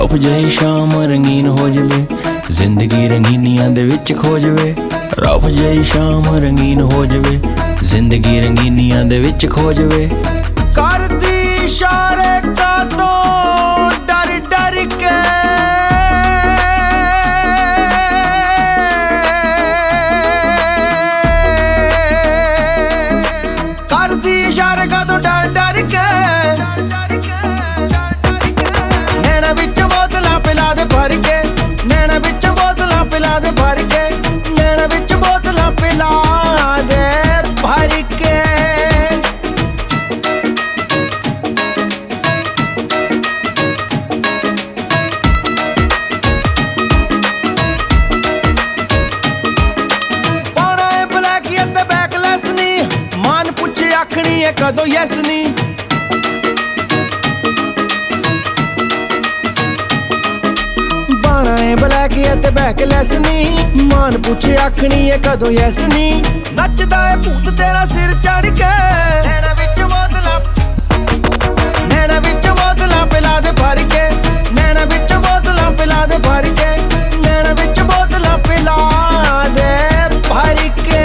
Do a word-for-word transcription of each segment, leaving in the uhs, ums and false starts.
ਰੌਫ ਜਿਹੀ ਸ਼ਾਮ ਰੰਗੀਨ ਹੋ ਜਵੇ, ਜ਼ਿੰਦਗੀ ਰੰਗੀਨੀਆਂ ਦੇ ਵਿੱਚ ਖੋ ਜਵੇ। ਰੌਫ ਜਿਹੀ ਸ਼ਾਮ ਰੰਗੀਨ ਹੋ ਜਵੇ, ਜ਼ਿੰਦਗੀ ਰੰਗੀਨੀਆਂ ਦੇ ਵਿੱਚ ਖੋ ਜਵੇ। ਕਰਦੀ ਇਸ਼ਾਰੇ ਕਾਤੋਂ ਡਰ ਡਰ ਕੇ, ਕਰਦੀ ਇਸ਼ਾਰੇ ਕਾਤੋਂ ਡਰ ਡਰ ਕੇ। ਨੈਣਾ ਵਿੱਚ ਬੋਤਲਾਂ ਪਿਲਾ ਦੇ ਭਰ ਕੇ, ਨੈਣਾ ਵਿੱਚ ਬੋਤਲਾਂ ਪਿਲਾ ਦੇ ਭਰ ਕੇ, ਨੈਣਾ ਵਿੱਚ ਬੋਤਲਾਂ ਪਿਲਾ ਦੇ ਭਰ ਕੇ। ਪਾਉਣਾ ਏ ਬਲੈਕੀ ਅਤੇ ਬੈਕਲੈਸ ਨੀ, ਮਾਨ ਪੁੱਛੇ ਆਖਣੀ ਏ ਕਦੋਂ ਯੈਸ ਨੀ। ਬਲੈਕੀ ਅਤੇ ਬੈਕਲੈਸ ਨੀ, ਮਾਨ ਪੁੱਛੇ ਆਖਣੀ ਏ ਕਦੋਂ ਯੈਸ ਨੀ। ਨੱਚਦਾ ਏ ਭੂਤ ਤੇਰਾ ਸਿਰ ਚੜ ਕੇ, ਨੈਣਾ ਵਿੱਚ ਬੋਤਲਾਂ, ਨੈਣਾ ਵਿੱਚ ਬੋਤਲਾਂ ਪਿਲਾ ਦੇ ਭਰ ਕੇ, ਨੈਣਾ ਵਿੱਚ ਬੋਤਲਾਂ ਪਿਲਾ ਦੇ ਭਰ ਕੇ, ਨੈਣਾ ਵਿੱਚ ਬੋਤਲਾਂ ਪਿਲਾ ਦੇ ਭਰ ਕੇ।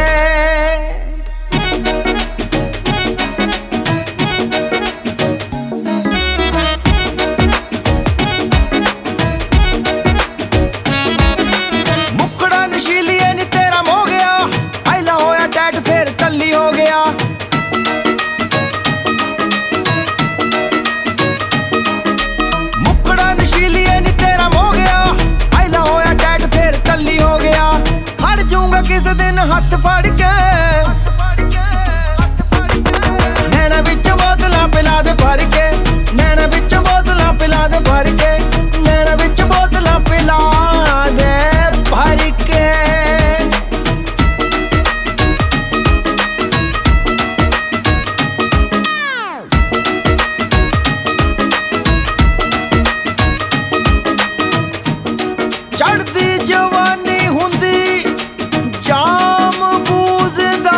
ਨਸ਼ੀਲੀਏ ਨੀ ਤੇਰਾ ਮੋ ਗਿਆ, ਪਹਿਲਾ ਹੋਇਆ ਟੈਟ ਫੇਰ ਟੱਲੀ ਹੋ ਗਿਆ। ਮੁਖੜਾ ਨਸ਼ੀਲੀਏ ਨੀ ਤੇਰਾ ਮੋ ਗਿਆ, ਪਹਿਲਾ ਹੋਇਆ ਟੈਟ ਫੇਰ ਟੱਲੀ ਹੋ ਗਿਆ। ਖੜ ਜਾਊਂਗਾ ਕਿਸੇ ਦਿਨ ਹੱਥ ਫੜ ਕੇ, ਨੈਣਾ ਵਿੱਚ ਬੋਤਲਾਂ ਪਿਲਾ ਦੇ ਭਰ ਕੇ, ਨੈਣਾ ਵਿੱਚ ਬੋਤਲਾਂ ਪਿਲਾ ਦੇ ਭਰ ਕੇ, ਨੈਣਾ ਵਿੱਚ ਬੋਤਲਾਂ ਪਿਲਾ ਦੇ ਭਰ ਕੇ। ਚੜ੍ਹਦੀ ਜਵਾਨੀ ਹੁੰਦੀ ਜਾਮ ਬੂਝਦਾ,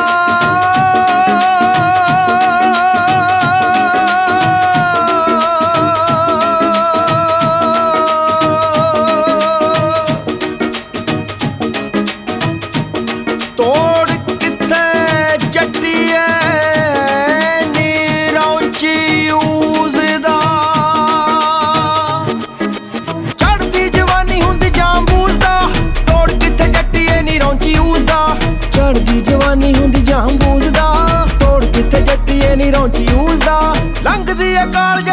ਤੋੜ ਕਿੱਥੇ ਜੱਟੀਏ ਨੀ ਰੌਂਚੀ ਉਸਦਾ। ਚੜ੍ਹਦੀ ਜਵਾਨੀ ਹੁੰਦੀ ਜਾਮ ਬੂਝਦਾ, ਤੋੜ ਕਿੱਥੇ ਜੱਟੀਏ ਨੀ ਰੌਂਚੀ ਉਸਦਾ। ਚੜ੍ਹਦੀ ਜਵਾਨੀ ਹੁੰਦੀ ਜਾਮ ਬੂਝਦਾ, ਤੋੜ ਕਿੱਥੇ ਜੱਟੀਏ ਨੀ ਰੌਂਚੀ ਉਸਦਾ। ਲੰਘਦੀ ਏ ਕਾਲ